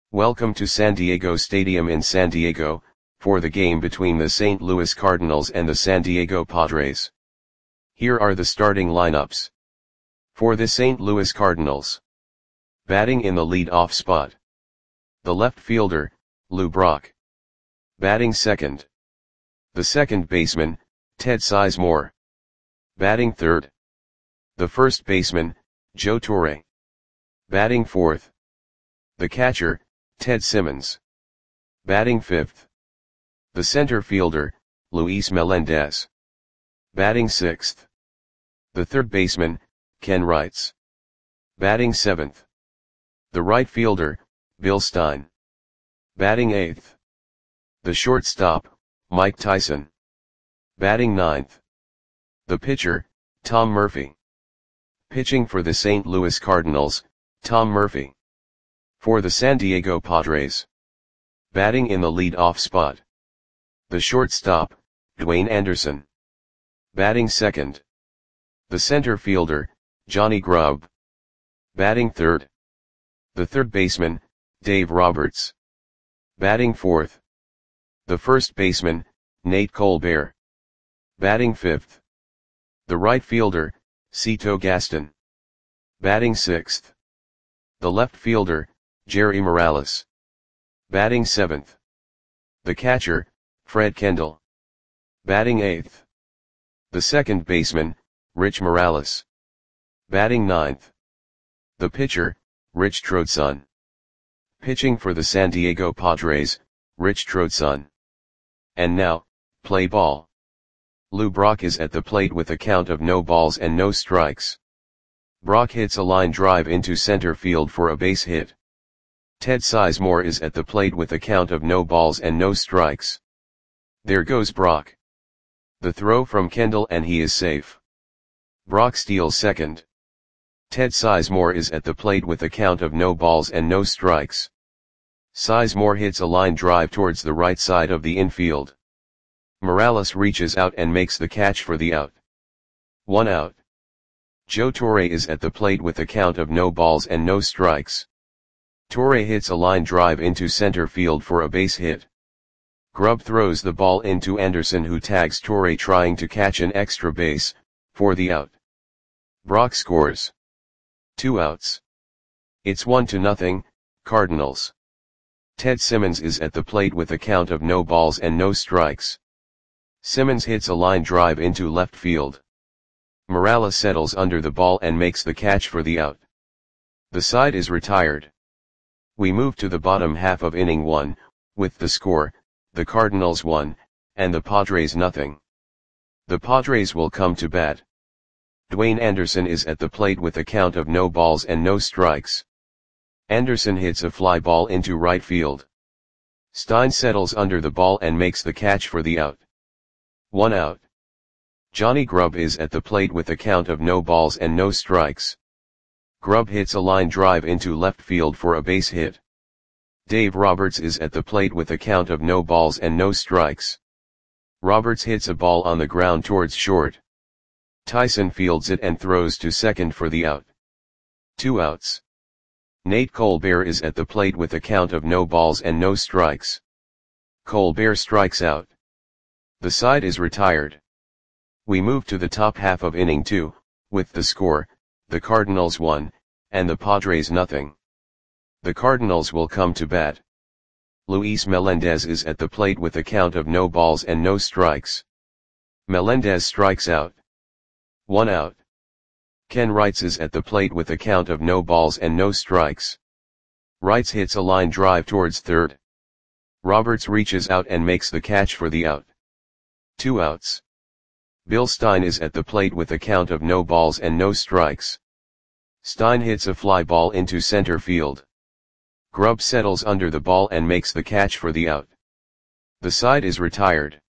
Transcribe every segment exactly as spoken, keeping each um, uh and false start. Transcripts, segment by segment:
Welcome to San Diego Stadium in San Diego, for the game between the Saint Louis Cardinals and the San Diego Padres. Here are the starting lineups. For the Saint Louis Cardinals. Batting in the lead-off spot. The left fielder, Lou Brock. Batting second. The second baseman, Ted Sizemore. Batting third. The first baseman, Joe Torre. Batting fourth. The catcher, Ted Simmons. Batting fifth. The center fielder, Luis Melendez. Batting sixth. The third baseman, Ken Wrights. Batting seventh. The right fielder, Bill Stein. Batting eighth. The shortstop, Mike Tyson. Batting ninth. The pitcher, Tom Murphy. Pitching for the Saint Louis Cardinals, Tom Murphy. For the San Diego Padres. Batting in the lead-off spot. The shortstop, Dwayne Anderson. Batting second. The center fielder, Johnny Grubb. Batting third. The third baseman, Dave Roberts. Batting fourth. The first baseman, Nate Colbert. Batting fifth. The right fielder, Cito Gaston. Batting sixth. The left fielder, Jerry Morales. Batting seventh. The catcher, Fred Kendall. Batting eighth. The second baseman, Rich Morales. Batting ninth. The pitcher, Rich Trotson. Pitching for the San Diego Padres, Rich Trotson. And now, play ball. Lou Brock is at the plate with a count of no balls and no strikes. Brock hits a line drive into center field for a base hit. Ted Sizemore is at the plate with a count of no balls and no strikes. There goes Brock. The throw from Kendall and he is safe. Brock steals second. Ted Sizemore is at the plate with a count of no balls and no strikes. Sizemore hits a line drive towards the right side of the infield. Morales reaches out and makes the catch for the out. One out. Joe Torre is at the plate with a count of no balls and no strikes. Torre hits a line drive into center field for a base hit. Grubb throws the ball into Anderson, who tags Torre trying to catch an extra base, for the out. Brock scores. Two outs. It's one to nothing, Cardinals. Ted Simmons is at the plate with a count of no balls and no strikes. Simmons hits a line drive into left field. Morales settles under the ball and makes the catch for the out. The side is retired. We move to the bottom half of inning one, with the score, the Cardinals one, and the Padres nothing. The Padres will come to bat. Dwayne Anderson is at the plate with a count of no balls and no strikes. Anderson hits a fly ball into right field. Stein settles under the ball and makes the catch for the out. One out. Johnny Grubb is at the plate with a count of no balls and no strikes. Grubb hits a line drive into left field for a base hit. Dave Roberts is at the plate with a count of no balls and no strikes. Roberts hits a ball on the ground towards short. Tyson fields it and throws to second for the out. Two outs. Nate Colbert is at the plate with a count of no balls and no strikes. Colbert strikes out. The side is retired. We move to the top half of inning two, with the score, the Cardinals one, and the Padres nothing. The Cardinals will come to bat. Luis Melendez is at the plate with a count of no balls and no strikes. Melendez strikes out. One out. Ken Wrights is at the plate with a count of no balls and no strikes. Wrights hits a line drive towards third. Roberts reaches out and makes the catch for the out. Two outs. Bill Stein is at the plate with a count of no balls and no strikes. Stein hits a fly ball into center field. Grubb settles under the ball and makes the catch for the out. The side is retired.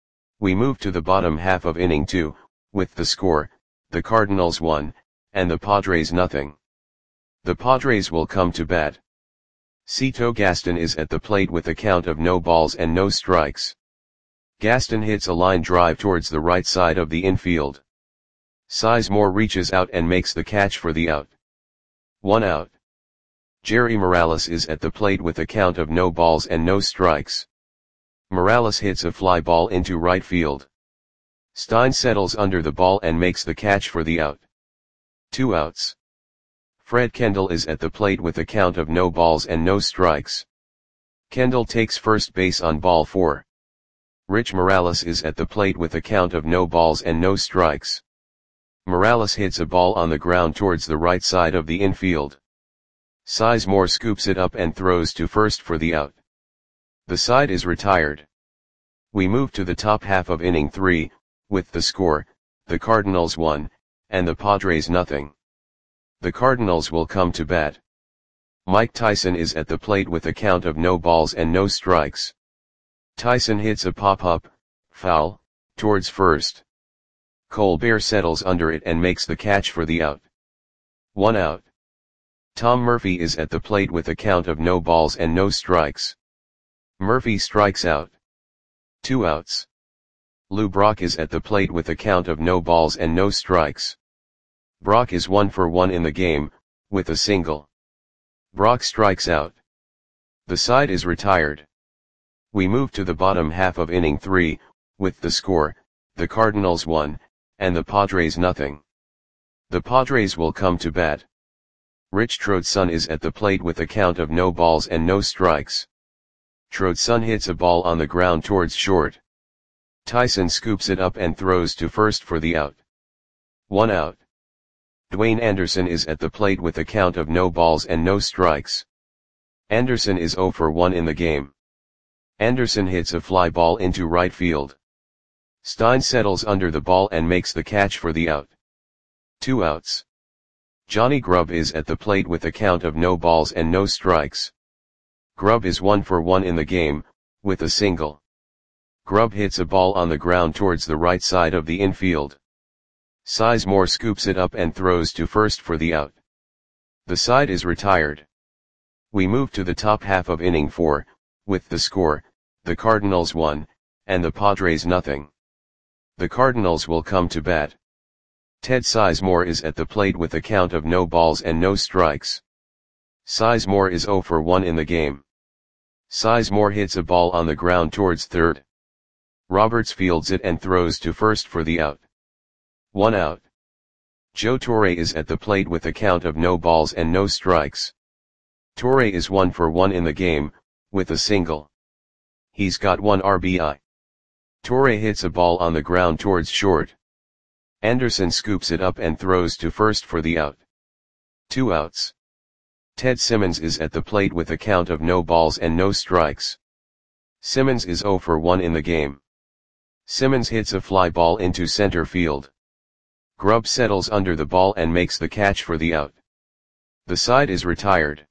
We move to the bottom half of inning two, with the score, the Cardinals one, and the Padres nothing. The Padres will come to bat. Cito Gaston is at the plate with a count of no balls and no strikes. Gaston hits a line drive towards the right side of the infield. Sizemore reaches out and makes the catch for the out. One out. Jerry Morales is at the plate with a count of no balls and no strikes. Morales hits a fly ball into right field. Stein settles under the ball and makes the catch for the out. Two outs. Fred Kendall is at the plate with a count of no balls and no strikes. Kendall takes first base on ball four. Rich Morales is at the plate with a count of no balls and no strikes. Morales hits a ball on the ground towards the right side of the infield. Sizemore scoops it up and throws to first for the out. The side is retired. We move to the top half of inning three, with the score, the Cardinals one, and the Padres nothing. The Cardinals will come to bat. Mike Tyson is at the plate with a count of no balls and no strikes. Tyson hits a pop-up, foul, towards first. Colbert settles under it and makes the catch for the out. One out. Tom Murphy is at the plate with a count of no balls and no strikes. Murphy strikes out. Two outs. Lou Brock is at the plate with a count of no balls and no strikes. Brock is one for one in the game, with a single. Brock strikes out. The side is retired. We move to the bottom half of inning three, with the score, the Cardinals one, and the Padres nothing. The Padres will come to bat. Rich Trotson is at the plate with a count of no balls and no strikes. Trotson hits a ball on the ground towards short. Tyson scoops it up and throws to first for the out. One out. Dwayne Anderson is at the plate with a count of no balls and no strikes. Anderson is zero for one in the game. Anderson hits a fly ball into right field. Stein settles under the ball and makes the catch for the out. Two outs. Johnny Grubb is at the plate with a count of no balls and no strikes. Grubb is one for one in the game, with a single. Grubb hits a ball on the ground towards the right side of the infield. Sizemore scoops it up and throws to first for the out. The side is retired. We move to the top half of inning four, with the score, the Cardinals one, and the Padres nothing. The Cardinals will come to bat. Ted Sizemore is at the plate with a count of no balls and no strikes. Sizemore is zero for one in the game. Sizemore hits a ball on the ground towards third. Roberts fields it and throws to first for the out. One out. Joe Torre is at the plate with a count of no balls and no strikes. Torre is one for one in the game, with a single. He's got one R B I. Torre hits a ball on the ground towards short. Anderson scoops it up and throws to first for the out. Two outs. Ted Simmons is at the plate with a count of no balls and no strikes. Simmons is zero for one in the game. Simmons hits a fly ball into center field. Grubb settles under the ball and makes the catch for the out. The side is retired.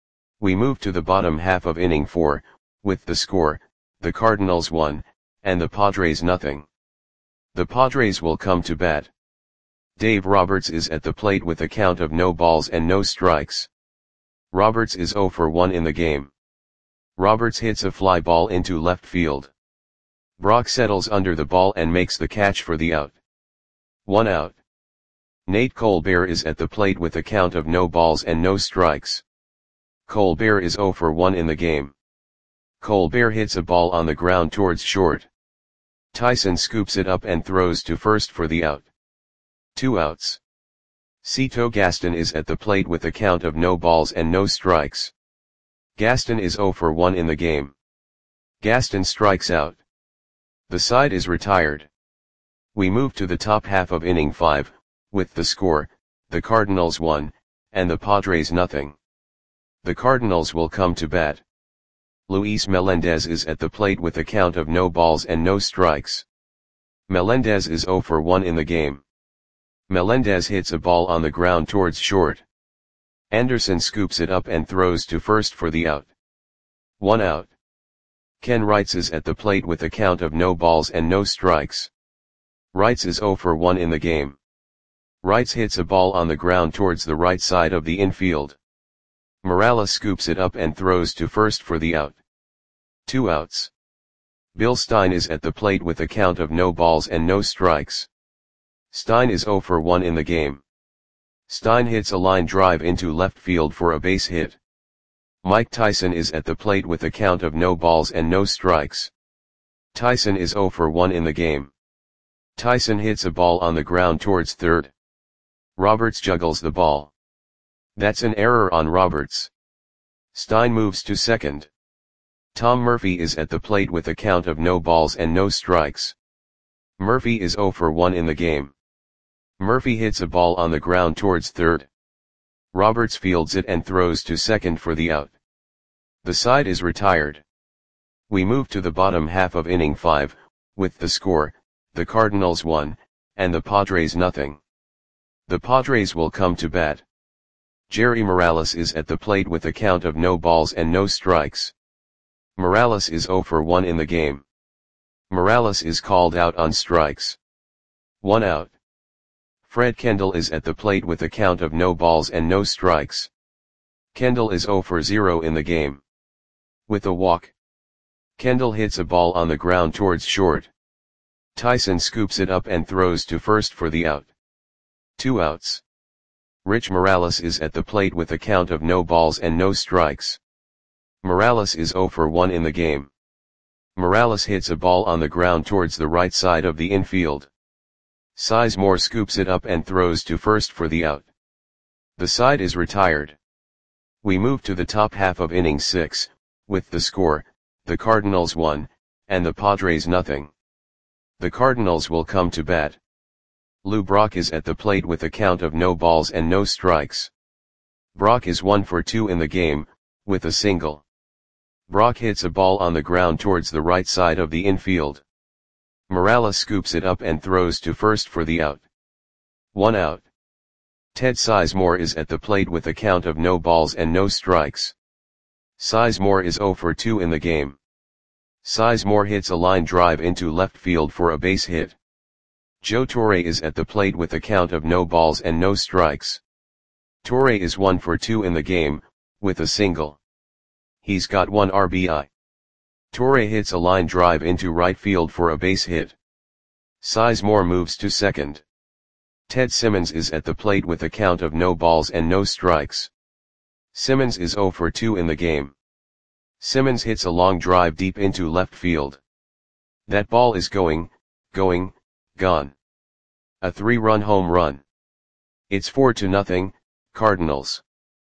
We move to the bottom half of inning four, with the score, the Cardinals one, and the Padres nothing. The Padres will come to bat. Dave Roberts is at the plate with a count of no balls and no strikes. Roberts is zero for one in the game. Roberts hits a fly ball into left field. Brock settles under the ball and makes the catch for the out. One out. Nate Colbert is at the plate with a count of no balls and no strikes. Colbert is zero for one in the game. Colbert hits a ball on the ground towards short. Tyson scoops it up and throws to first for the out. Two outs. Cito Gaston is at the plate with a count of no balls and no strikes. Gaston is zero for one in the game. Gaston strikes out. The side is retired. We move to the top half of inning five, with the score, the Cardinals one, and the Padres nothing. The Cardinals will come to bat. Luis Melendez is at the plate with a count of no balls and no strikes. Melendez is zero for one in the game. Melendez hits a ball on the ground towards short. Anderson scoops it up and throws to first for the out. One out. Ken Wrights is at the plate with a count of no balls and no strikes. Wrights is zero for one in the game. Wrights hits a ball on the ground towards the right side of the infield. Morales scoops it up and throws to first for the out. Two outs. Bill Stein is at the plate with a count of no balls and no strikes. Stein is zero for one in the game. Stein hits a line drive into left field for a base hit. Mike Tyson is at the plate with a count of no balls and no strikes. Tyson is zero for one in the game. Tyson hits a ball on the ground towards third. Roberts juggles the ball. That's an error on Roberts. Stein moves to second. Tom Murphy is at the plate with a count of no balls and no strikes. Murphy is zero for one in the game. Murphy hits a ball on the ground towards third. Roberts fields it and throws to second for the out. The side is retired. We move to the bottom half of inning five, with the score, the Cardinals one, and the Padres nothing. The Padres will come to bat. Jerry Morales is at the plate with a count of no balls and no strikes. Morales is zero for one in the game. Morales is called out on strikes. One out. Fred Kendall is at the plate with a count of no balls and no strikes. Kendall is zero for zero in the game. With a walk. Kendall hits a ball on the ground towards short. Tyson scoops it up and throws to first for the out. Two outs. Rich Morales is at the plate with a count of no balls and no strikes. Morales is zero for one in the game. Morales hits a ball on the ground towards the right side of the infield. Sizemore scoops it up and throws to first for the out. The side is retired. We move to the top half of inning six, with the score, the Cardinals one, and the Padres nothing. The Cardinals will come to bat. Lou Brock is at the plate with a count of no balls and no strikes. Brock is one for two in the game, with a single. Brock hits a ball on the ground towards the right side of the infield. Morales scoops it up and throws to first for the out. One out. Ted Sizemore is at the plate with a count of no balls and no strikes. Sizemore is zero for two in the game. Sizemore hits a line drive into left field for a base hit. Joe Torre is at the plate with a count of no balls and no strikes. Torre is one for two in the game, with a single. He's got one R B I. Torre hits a line drive into right field for a base hit. Sizemore moves to second. Ted Simmons is at the plate with a count of no balls and no strikes. Simmons is zero for two in the game. Simmons hits a long drive deep into left field. That ball is going, going, gone. A three-run home run. It's four to nothing, Cardinals.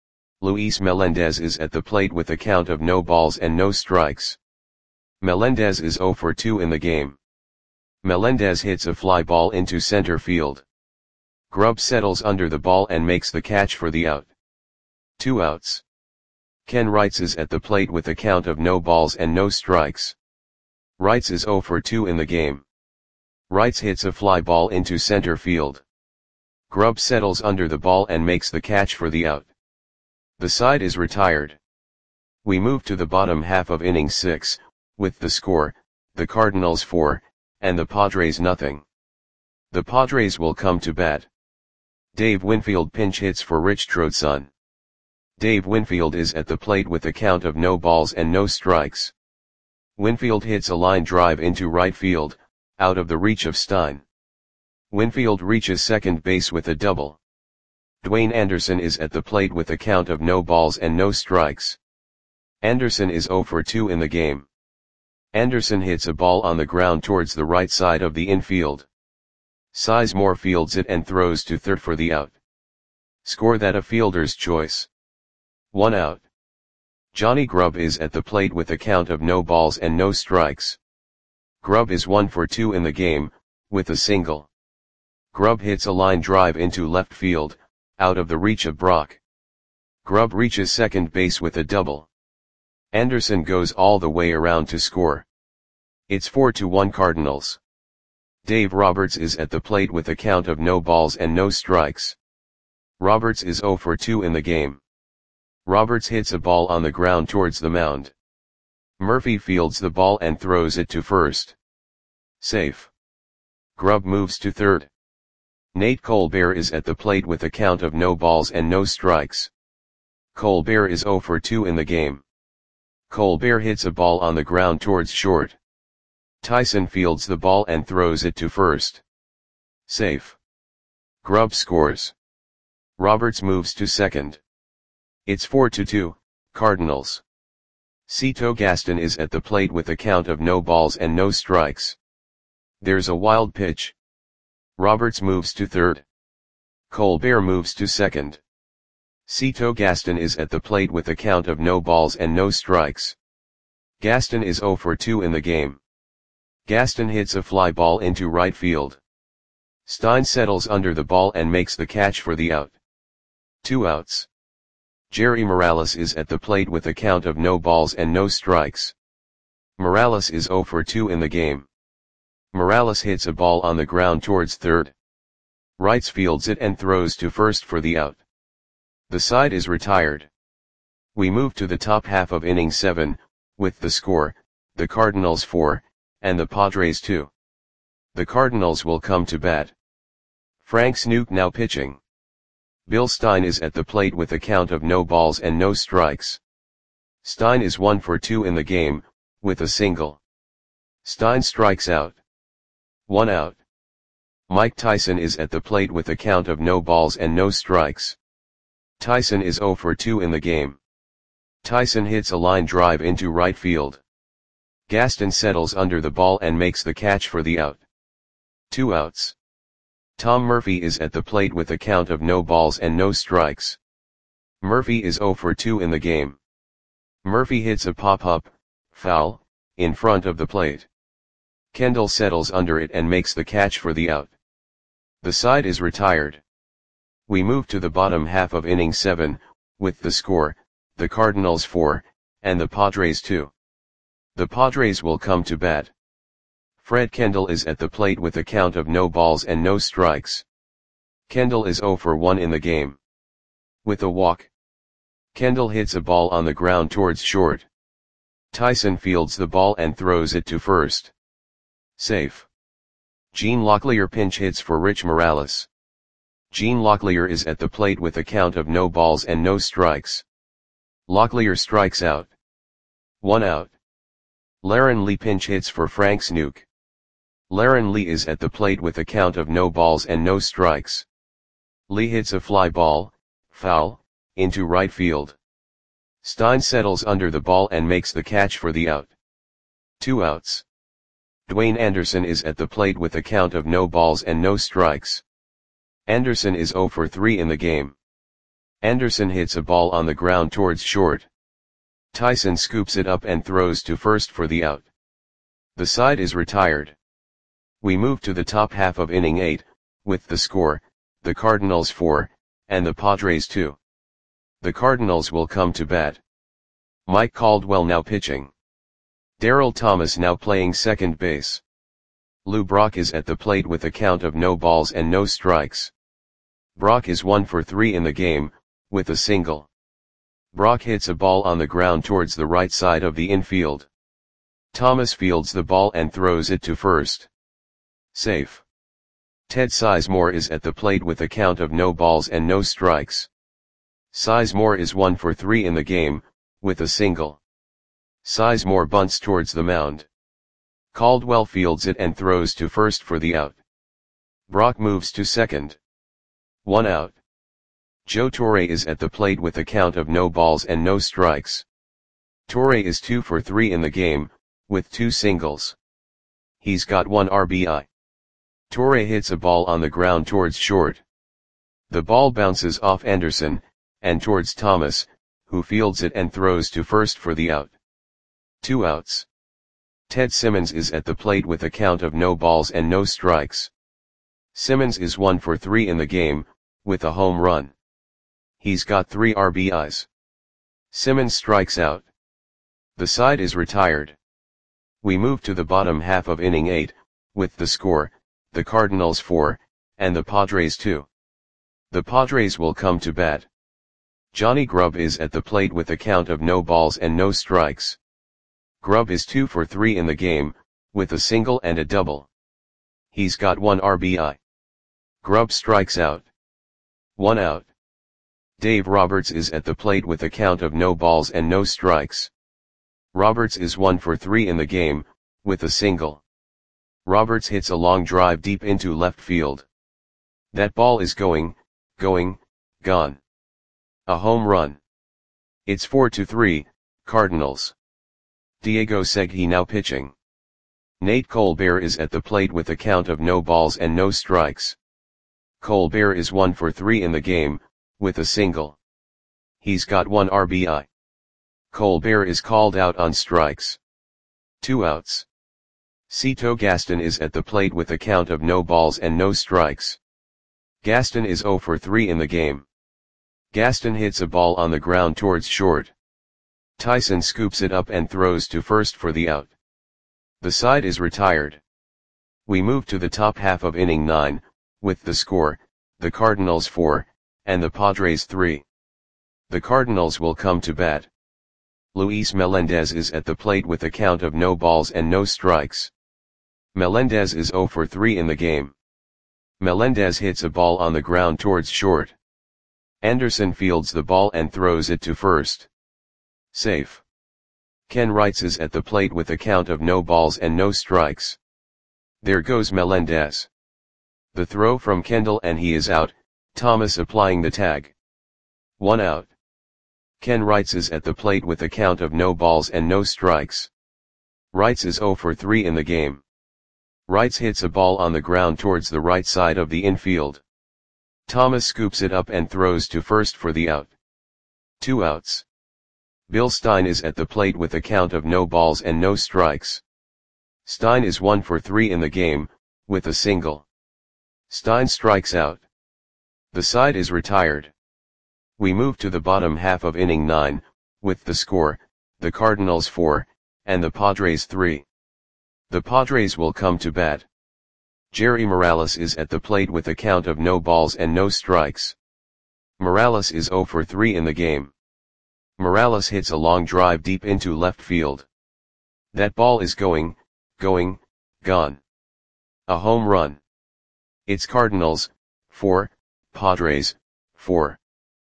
Luis Melendez is at the plate with a count of no balls and no strikes. Melendez is zero for two in the game. Melendez hits a fly ball into center field. Grubb settles under the ball and makes the catch for the out. Two outs. Ken Wrights is at the plate with a count of no balls and no strikes. Wrights is zero for two in the game. Wrights hits a fly ball into center field. Grubb settles under the ball and makes the catch for the out. The side is retired. We move to the bottom half of inning six, with the score, the Cardinals four, and the Padres nothing. The Padres will come to bat. Dave Winfield pinch hits for Rich Trotson. Dave Winfield is at the plate with a count of no balls and no strikes. Winfield hits a line drive into right field, out of the reach of Stein. Winfield reaches second base with a double. Dwayne Anderson is at the plate with a count of no balls and no strikes. Anderson is zero for two in the game. Anderson hits a ball on the ground towards the right side of the infield. Sizemore fields it and throws to third for the out. Score that a fielder's choice. One out. Johnny Grubb is at the plate with a count of no balls and no strikes. Grubb is one for two in the game, with a single. Grubb hits a line drive into left field, out of the reach of Brock. Grubb reaches second base with a double. Anderson goes all the way around to score. It's four to one Cardinals. Dave Roberts is at the plate with a count of no balls and no strikes. Roberts is zero for two in the game. Roberts hits a ball on the ground towards the mound. Murphy fields the ball and throws it to first. Safe. Grubb moves to third. Nate Colbert is at the plate with a count of no balls and no strikes. Colbert is zero for two in the game. Colbert hits a ball on the ground towards short. Tyson fields the ball and throws it to first. Safe. Grubb scores. Roberts moves to second. It's four to two, Cardinals. Cito Gaston is at the plate with a count of no balls and no strikes. There's a wild pitch. Roberts moves to third. Colbert moves to second. Cito Gaston is at the plate with a count of no balls and no strikes. Gaston is zero for two in the game. Gaston hits a fly ball into right field. Stein settles under the ball and makes the catch for the out. Two outs. Jerry Morales is at the plate with a count of no balls and no strikes. Morales is zero for two in the game. Morales hits a ball on the ground towards third. Wrights fields it and throws to first for the out. The side is retired. We move to the top half of inning seven, with the score, the Cardinals four, and the Padres two. The Cardinals will come to bat. Frank Snook now pitching. Bill Stein is at the plate with a count of no balls and no strikes. Stein is one for two in the game, with a single. Stein strikes out. One out. Mike Tyson is at the plate with a count of no balls and no strikes. Tyson is zero for two in the game. Tyson hits a line drive into right field. Gaston settles under the ball and makes the catch for the out. Two outs. Tom Murphy is at the plate with a count of no balls and no strikes. Murphy is zero for two in the game. Murphy hits a pop-up, foul, in front of the plate. Kendall settles under it and makes the catch for the out. The side is retired. We move to the bottom half of inning seven, with the score, the Cardinals four, and the Padres two. The Padres will come to bat. Fred Kendall is at the plate with a count of no balls and no strikes. Kendall is zero for one in the game. With a walk. Kendall hits a ball on the ground towards short. Tyson fields the ball and throws it to first. Safe. Gene Locklear pinch hits for Rich Morales. Gene Locklear is at the plate with a count of no balls and no strikes. Locklear strikes out. One out. Laren Lee pinch hits for Frank Snook. Laren Lee is at the plate with a count of no balls and no strikes. Lee hits a fly ball, foul, into right field. Stein settles under the ball and makes the catch for the out. Two outs. Dwayne Anderson is at the plate with a count of no balls and no strikes. Anderson is zero for three in the game. Anderson hits a ball on the ground towards short. Tyson scoops it up and throws to first for the out. The side is retired. We move to the top half of inning eight, with the score, the Cardinals four, and the Padres two. The Cardinals will come to bat. Mike Caldwell now pitching. Darryl Thomas now playing second base. Lou Brock is at the plate with a count of no balls and no strikes. Brock is one for three in the game, with a single. Brock hits a ball on the ground towards the right side of the infield. Thomas fields the ball and throws it to first. Safe. Ted Sizemore is at the plate with a count of no balls and no strikes. Sizemore is one for three in the game, with a single. Sizemore bunts towards the mound. Caldwell fields it and throws to first for the out. Brock moves to second. One out. Joe Torre is at the plate with a count of no balls and no strikes. Torre is two for three in the game, with two singles. He's got one R B I. Torre hits a ball on the ground towards short. The ball bounces off Anderson, and towards Thomas, who fields it and throws to first for the out. Two outs. Ted Simmons is at the plate with a count of no balls and no strikes. Simmons is one for three in the game, with a home run. He's got three R B Is. Simmons strikes out. The side is retired. We move to the bottom half of inning eight, with the score, the Cardinals four, and the Padres two. The Padres will come to bat. Johnny Grubb is at the plate with a count of no balls and no strikes. Grubb is two for three in the game, with a single and a double. He's got one R B I. Grubb strikes out. One out. Dave Roberts is at the plate with a count of no balls and no strikes. Roberts is one for three in the game, with a single. Roberts hits a long drive deep into left field. That ball is going, going, gone. A home run. It's four to three, Cardinals. Diego Segui now pitching. Nate Colbert is at the plate with a count of no balls and no strikes. Colbert is one for three in the game, with a single. He's got one R B I. Colbert is called out on strikes. Two outs. Cito Gaston is at the plate with a count of no balls and no strikes. Gaston is zero for three in the game. Gaston hits a ball on the ground towards short. Tyson scoops it up and throws to first for the out. The side is retired. We move to the top half of inning nine, with the score, the Cardinals four, and the Padres three. The Cardinals will come to bat. Luis Melendez is at the plate with a count of no balls and no strikes. Melendez is zero for three in the game. Melendez hits a ball on the ground towards short. Anderson fields the ball and throws it to first. Safe. Ken Wrights is at the plate with a count of no balls and no strikes. There goes Melendez. The throw from Kendall and he is out, Thomas applying the tag. One out. Ken Wrights is at the plate with a count of no balls and no strikes. Wrights is zero for three in the game. Wrights hits a ball on the ground towards the right side of the infield. Thomas scoops it up and throws to first for the out. Two outs. Bill Stein is at the plate with a count of no balls and no strikes. Stein is one for three in the game, with a single. Stein strikes out. The side is retired. We move to the bottom half of inning nine, with the score, the Cardinals four, and the Padres three. The Padres will come to bat. Jerry Morales is at the plate with a count of no balls and no strikes. Morales is zero for three in the game. Morales hits a long drive deep into left field. That ball is going, going, gone. A home run. It's Cardinals, four, Padres, four.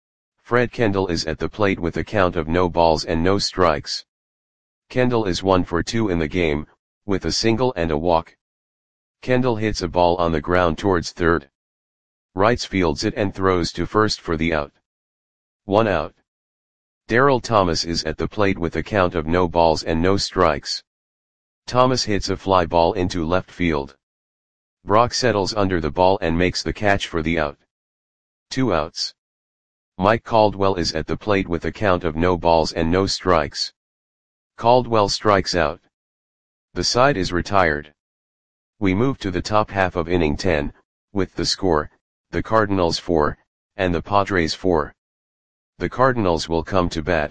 Fred Kendall is at the plate with a count of no balls and no strikes. Kendall is one for two in the game, with a single and a walk. Kendall hits a ball on the ground towards third. Wrights fields it and throws to first for the out. One out. Darryl Thomas is at the plate with a count of no balls and no strikes. Thomas hits a fly ball into left field. Brock settles under the ball and makes the catch for the out. Two outs. Mike Caldwell is at the plate with a count of no balls and no strikes. Caldwell strikes out. The side is retired. We move to the top half of inning ten, with the score, the Cardinals four, and the Padres four. The Cardinals will come to bat.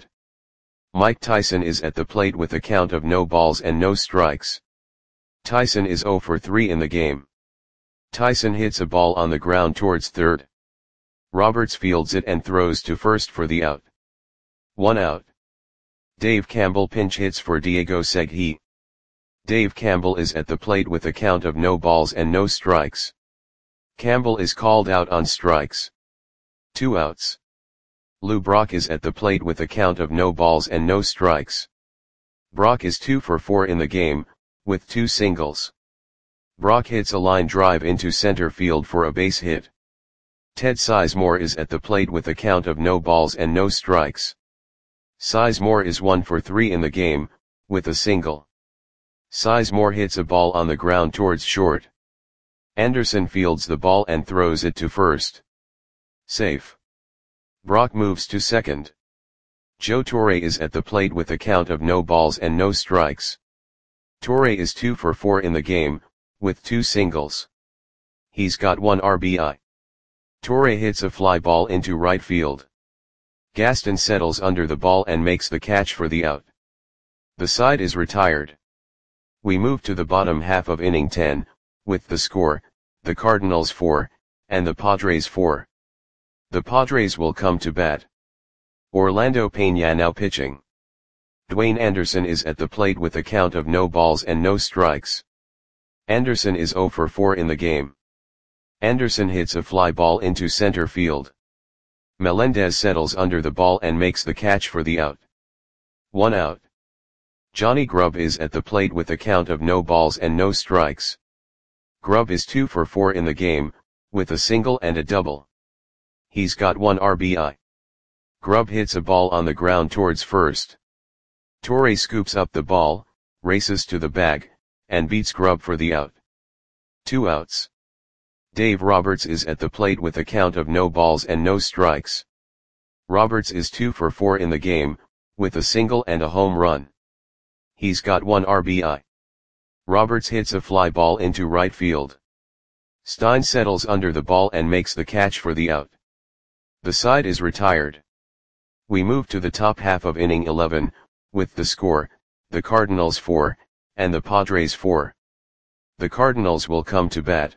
Mike Tyson is at the plate with a count of no balls and no strikes. Tyson is zero for three in the game. Tyson hits a ball on the ground towards third. Roberts fields it and throws to first for the out. One out. Dave Campbell pinch hits for Diego Segui. Dave Campbell is at the plate with a count of no balls and no strikes. Campbell is called out on strikes. Two outs. Lou Brock is at the plate with a count of no balls and no strikes. Brock is two for four in the game, with two singles. Brock hits a line drive into center field for a base hit. Ted Sizemore is at the plate with a count of no balls and no strikes. Sizemore is one for three in the game, with a single. Sizemore hits a ball on the ground towards short. Anderson fields the ball and throws it to first. Safe. Brock moves to second. Joe Torre is at the plate with a count of no balls and no strikes. Torre is two for four in the game, with two singles. He's got one R B I. Torre hits a fly ball into right field. Gaston settles under the ball and makes the catch for the out. The side is retired. We move to the bottom half of inning ten, with the score, the Cardinals four, and the Padres four. The Padres will come to bat. Orlando Peña now pitching. Dwayne Anderson is at the plate with a count of no balls and no strikes. Anderson is zero for four in the game. Anderson hits a fly ball into center field. Melendez settles under the ball and makes the catch for the out. One out. Johnny Grubb is at the plate with a count of no balls and no strikes. Grubb is two for four in the game, with a single and a double. He's got one R B I. Grubb hits a ball on the ground towards first. Torre scoops up the ball, races to the bag, and beats Grubb for the out. Two outs. Dave Roberts is at the plate with a count of no balls and no strikes. Roberts is two for four in the game, with a single and a home run. He's got one R B I. Roberts hits a fly ball into right field. Stein settles under the ball and makes the catch for the out. The side is retired. We move to the top half of inning eleven, with the score, the Cardinals four, and the Padres four. The Cardinals will come to bat.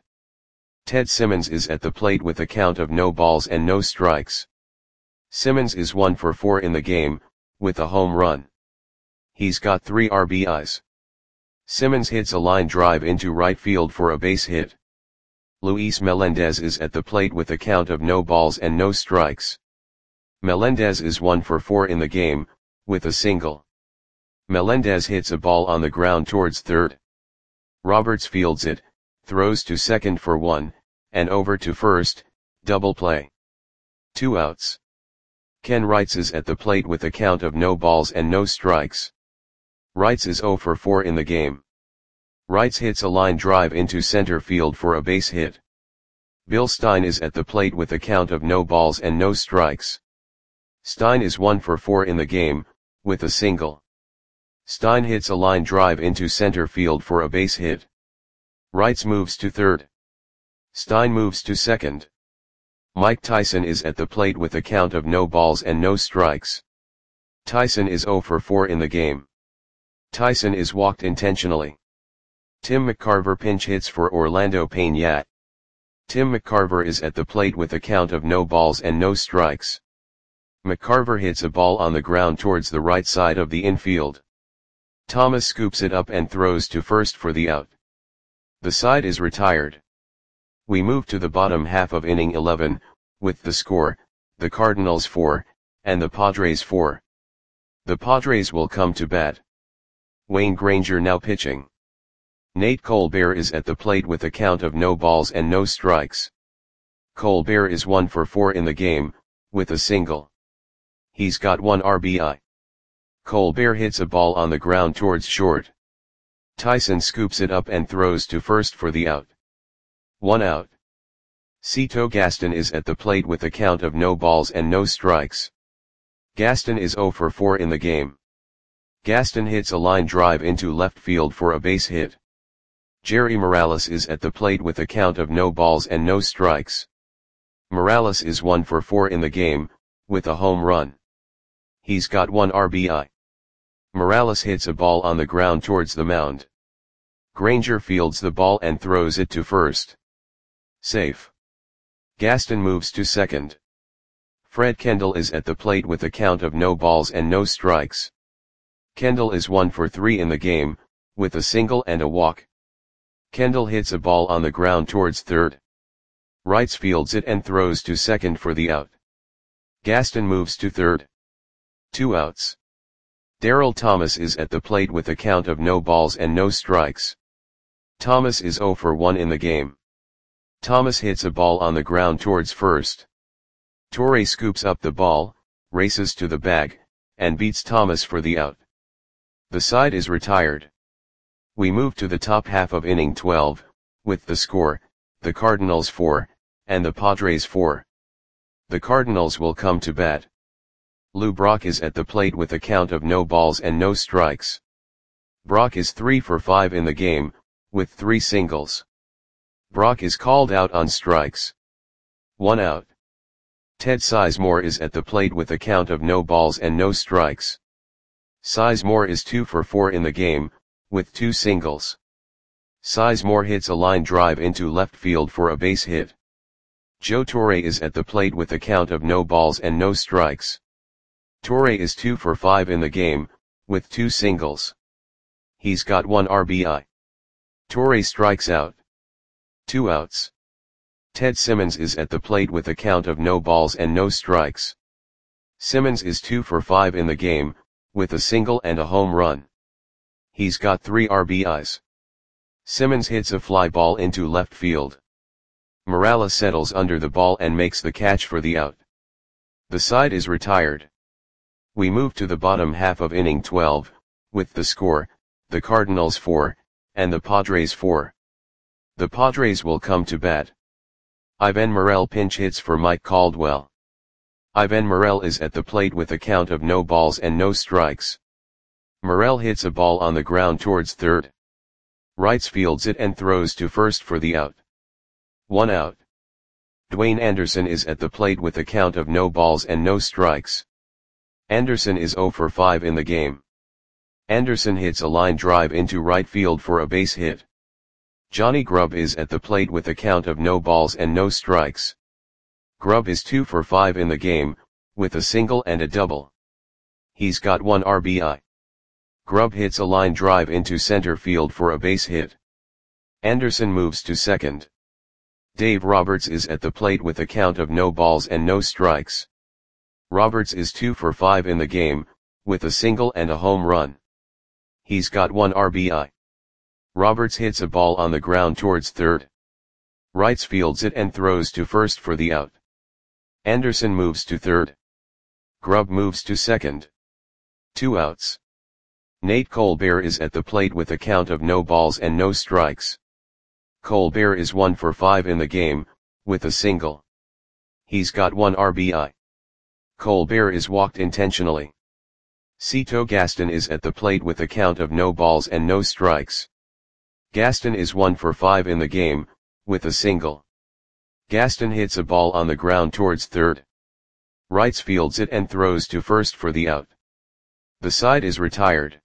Ted Simmons is at the plate with a count of no balls and no strikes. Simmons is one for four in the game, with a home run. He's got three R B Is. Simmons hits a line drive into right field for a base hit. Luis Melendez is at the plate with a count of no balls and no strikes. Melendez is one for four in the game, with a single. Melendez hits a ball on the ground towards third. Roberts fields it, throws to second for one, and over to first, double play. Two outs. Ken Wrights is at the plate with a count of no balls and no strikes. Wrights is zero for four in the game. Wrights hits a line drive into center field for a base hit. Bill Stein is at the plate with a count of no balls and no strikes. Stein is one for four in the game, with a single. Stein hits a line drive into center field for a base hit. Wrights moves to third. Stein moves to second. Mike Tyson is at the plate with a count of no balls and no strikes. Tyson is zero for four in the game. Tyson is walked intentionally. Tim McCarver pinch hits for Orlando Peña. Tim McCarver is at the plate with a count of no balls and no strikes. McCarver hits a ball on the ground towards the right side of the infield. Thomas scoops it up and throws to first for the out. The side is retired. We move to the bottom half of inning eleven, with the score, the Cardinals four, and the Padres four. The Padres will come to bat. Wayne Granger now pitching. Nate Colbert is at the plate with a count of no balls and no strikes. Colbert is one for four in the game, with a single. He's got one R B I. Colbert hits a ball on the ground towards short. Tyson scoops it up and throws to first for the out. One out. Cito Gaston is at the plate with a count of no balls and no strikes. Gaston is zero for four in the game. Gaston hits a line drive into left field for a base hit. Jerry Morales is at the plate with a count of no balls and no strikes. Morales is one for four in the game, with a home run. He's got one R B I. Morales hits a ball on the ground towards the mound. Granger fields the ball and throws it to first. Safe. Gaston moves to second. Fred Kendall is at the plate with a count of no balls and no strikes. Kendall is one for three in the game, with a single and a walk. Kendall hits a ball on the ground towards third. Wrights fields it and throws to second for the out. Gaston moves to third. Two outs. Darryl Thomas is at the plate with a count of no balls and no strikes. Thomas is zero for one in the game. Thomas hits a ball on the ground towards first. Torre scoops up the ball, races to the bag, and beats Thomas for the out. The side is retired. We move to the top half of inning twelve, with the score, the Cardinals four, and the Padres four. The Cardinals will come to bat. Lou Brock is at the plate with a count of no balls and no strikes. Brock is three for five in the game, with three singles. Brock is called out on strikes. One out. Ted Sizemore is at the plate with a count of no balls and no strikes. Sizemore is two for four in the game, with two singles. Sizemore hits a line drive into left field for a base hit. Joe Torre is at the plate with a count of no balls and no strikes. Torre is two for five in the game, with two singles. He's got one R B I. Torre strikes out. Two outs. Ted Simmons is at the plate with a count of no balls and no strikes. Simmons is two for five in the game, with a single and a home run. He's got three R B Is. Simmons hits a fly ball into left field. Morales settles under the ball and makes the catch for the out. The side is retired. We move to the bottom half of inning twelve, with the score, the Cardinals four, and the Padres four. The Padres will come to bat. Ivan Morel pinch hits for Mike Caldwell. Ivan Morel is at the plate with a count of no balls and no strikes. Morel hits a ball on the ground towards third. Wrights fields it and throws to first for the out. One out. Dwayne Anderson is at the plate with a count of no balls and no strikes. Anderson is zero for five in the game. Anderson hits a line drive into right field for a base hit. Johnny Grubb is at the plate with a count of no balls and no strikes. Grubb is two for five in the game, with a single and a double. He's got one R B I. Grubb hits a line drive into center field for a base hit. Anderson moves to second. Dave Roberts is at the plate with a count of no balls and no strikes. Roberts is two for five in the game, with a single and a home run. He's got one R B I. Roberts hits a ball on the ground towards third. Wrights fields it and throws to first for the out. Anderson moves to third. Grubb moves to second. Two outs. Nate Colbert is at the plate with a count of no balls and no strikes. Colbert is one for five in the game, with a single. He's got one R B I. Colbert is walked intentionally. Cito Gaston is at the plate with a count of no balls and no strikes. Gaston is one for five in the game, with a single. Gaston hits a ball on the ground towards third. Wrights fields it and throws to first for the out. The side is retired.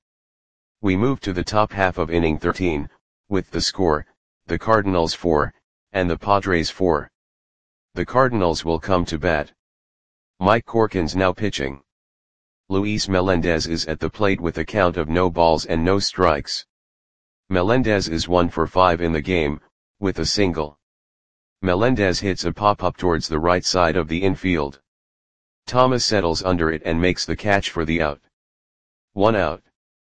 We move to the top half of inning thirteen, with the score, the Cardinals four, and the Padres four. The Cardinals will come to bat. Mike Corkins now pitching. Luis Melendez is at the plate with a count of no balls and no strikes. Melendez is one for five in the game, with a single. Melendez hits a pop-up towards the right side of the infield. Thomas settles under it and makes the catch for the out. One out.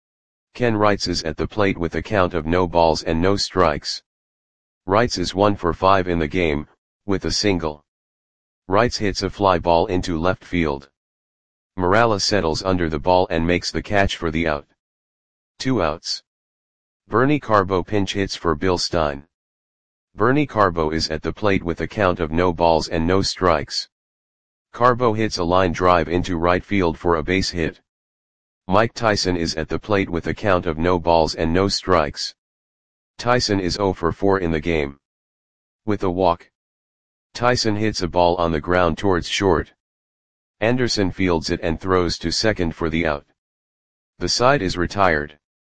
Ken Wrights is at the plate with a count of no balls and no strikes. Wrights is one for five in the game, with a single. Wrights hits a fly ball into left field. Morales settles under the ball and makes the catch for the out. Two outs. Bernie Carbo pinch hits for Bill Stein. Bernie Carbo is at the plate with a count of no balls and no strikes. Carbo hits a line drive into right field for a base hit. Mike Tyson is at the plate with a count of no balls and no strikes. Tyson is zero for four in the game. With a walk. Tyson hits a ball on the ground towards short. Anderson fields it and throws to second for the out. The side is retired.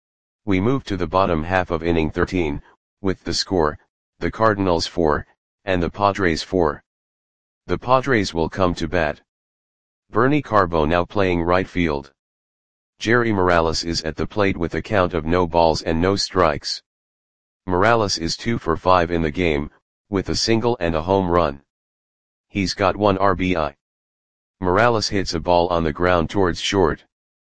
We move to the bottom half of inning thirteen, with the score, the Cardinals four, and the Padres four. The Padres will come to bat. Bernie Carbo now playing right field. Jerry Morales is at the plate with a count of no balls and no strikes. Morales is two for five in the game, with a single and a home run. He's got one R B I. Morales hits a ball on the ground towards short.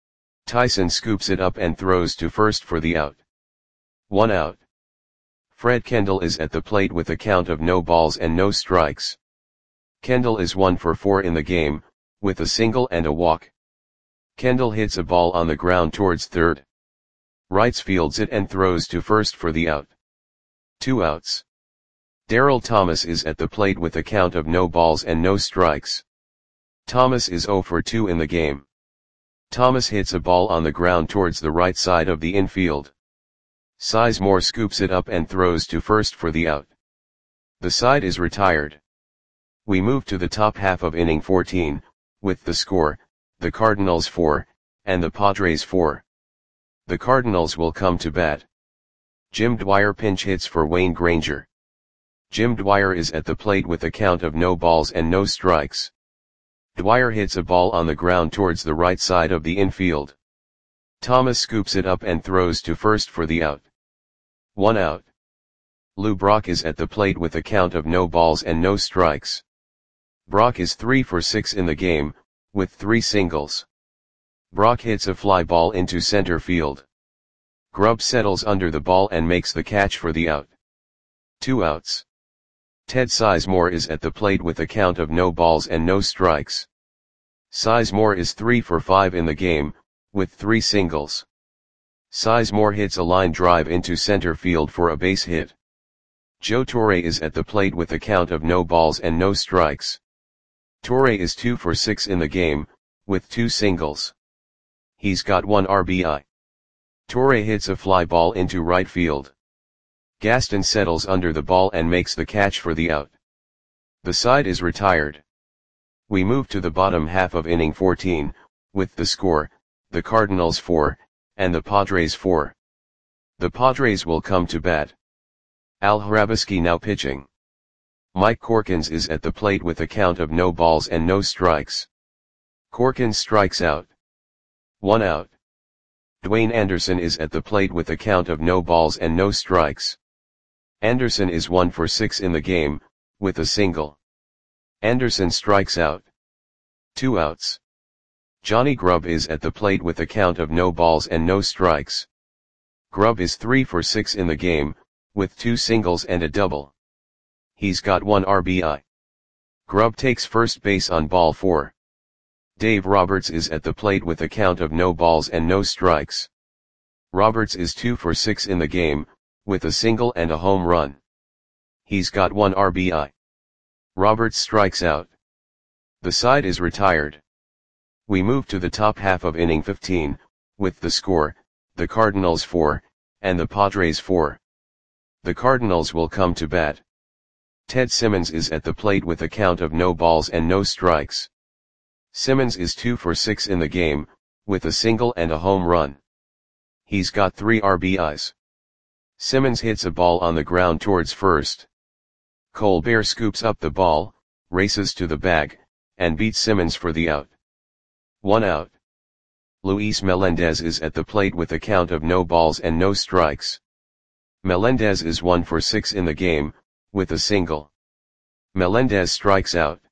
Tyson scoops it up and throws to first for the out. One out. Fred Kendall is at the plate with a count of no balls and no strikes. Kendall is one for four in the game, with a single and a walk. Kendall hits a ball on the ground towards third. Wrights fields it and throws to first for the out. Two outs. Darryl Thomas is at the plate with a count of no balls and no strikes. Thomas is zero for two in the game. Thomas hits a ball on the ground towards the right side of the infield. Sizemore scoops it up and throws to first for the out. The side is retired. We move to the top half of inning fourteen, with the score, the Cardinals four, and the Padres four. The Cardinals will come to bat. Jim Dwyer pinch hits for Wayne Granger. Jim Dwyer is at the plate with a count of no balls and no strikes. Dwyer hits a ball on the ground towards the right side of the infield. Thomas scoops it up and throws to first for the out. One out. Lou Brock is at the plate with a count of no balls and no strikes. Brock is three for six in the game, with three singles. Brock hits a fly ball into center field. Grubb settles under the ball and makes the catch for the out. Two outs. Ted Sizemore is at the plate with a count of no balls and no strikes. Sizemore is three for five in the game, with three singles. Sizemore hits a line drive into center field for a base hit. Joe Torre is at the plate with a count of no balls and no strikes. Torre is two for six in the game, with two singles. He's got one R B I. Torre hits a fly ball into right field. Gaston settles under the ball and makes the catch for the out. The side is retired. We move to the bottom half of inning fourteen, with the score, the Cardinals four, and the Padres four. The Padres will come to bat. Al Hrabosky now pitching. Mike Corkins is at the plate with a count of no balls and no strikes. Corkins strikes out. One out. Dwayne Anderson is at the plate with a count of no balls and no strikes. Anderson is one for six in the game, with a single. Anderson strikes out. Two outs. Johnny Grubb is at the plate with a count of no balls and no strikes. Grubb is three for six in the game, with two singles and a double. He's got one R B I. Grubb takes first base on ball four. Dave Roberts is at the plate with a count of no balls and no strikes. Roberts is two for six in the game, with a single and a home run. He's got one R B I. Roberts strikes out. The side is retired. We move to the top half of inning fifteen, with the score, the Cardinals four, and the Padres four. The Cardinals will come to bat. Ted Simmons is at the plate with a count of no balls and no strikes. Simmons is two for six in the game, with a single and a home run. He's got three R B Is. Simmons hits a ball on the ground towards first. Colbert scoops up the ball, races to the bag, and beats Simmons for the out. One out. Luis Melendez is at the plate with a count of no balls and no strikes. Melendez is one for six in the game, with a single. Melendez strikes out.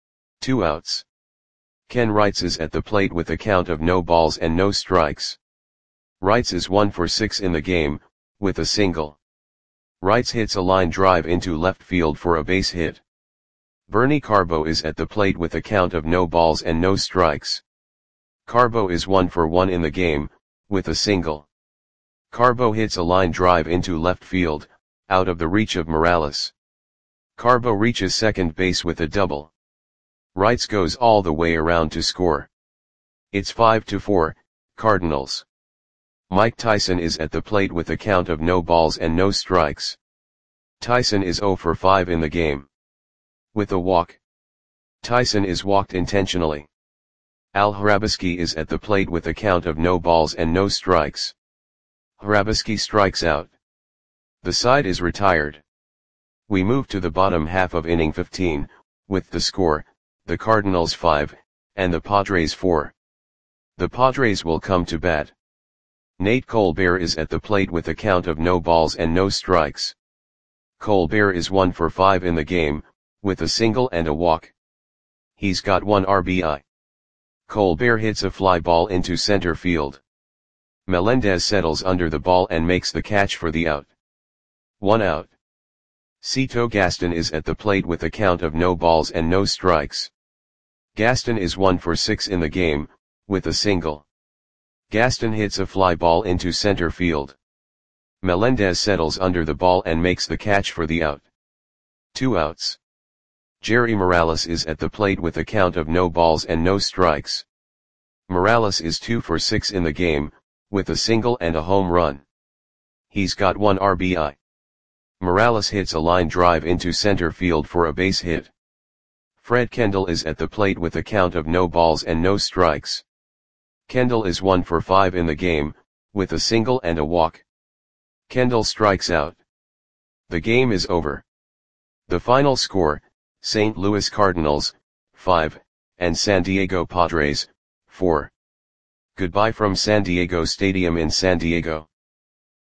Two outs. Ken Wrights is at the plate with a count of no balls and no strikes. Wrights is one for six in the game, with a single. Wrights hits a line drive into left field for a base hit. Bernie Carbo is at the plate with a count of no balls and no strikes. Carbo is one for one in the game, with a single. Carbo hits a line drive into left field, out of the reach of Morales. Carbo reaches second base with a double. Wrights goes all the way around to score. It's five to four, Cardinals. Mike Tyson is at the plate with a count of no balls and no strikes. Tyson is zero for five in the game. With a walk. Tyson is walked intentionally. Al Hrabosky is at the plate with a count of no balls and no strikes. Hrabosky strikes out. The side is retired. We move to the bottom half of inning fifteen, with the score, the Cardinals five, and the Padres four. The Padres will come to bat. Nate Colbert is at the plate with a count of no balls and no strikes. Colbert is one for five in the game, with a single and a walk. He's got one R B I. Colbert hits a fly ball into center field. Melendez settles under the ball and makes the catch for the out. One out. Cito Gaston is at the plate with a count of no balls and no strikes. Gaston is one for six in the game, with a single. Gaston hits a fly ball into center field. Melendez settles under the ball and makes the catch for the out. Two outs. Jerry Morales is at the plate with a count of no balls and no strikes. Morales is two for six in the game, with a single and a home run. He's got one R B I. Morales hits a line drive into center field for a base hit. Fred Kendall is at the plate with a count of no balls and no strikes. Kendall is one for five in the game, with a single and a walk. Kendall strikes out. The game is over. The final score, Saint Louis Cardinals, five, and San Diego Padres, four. Goodbye from San Diego Stadium in San Diego.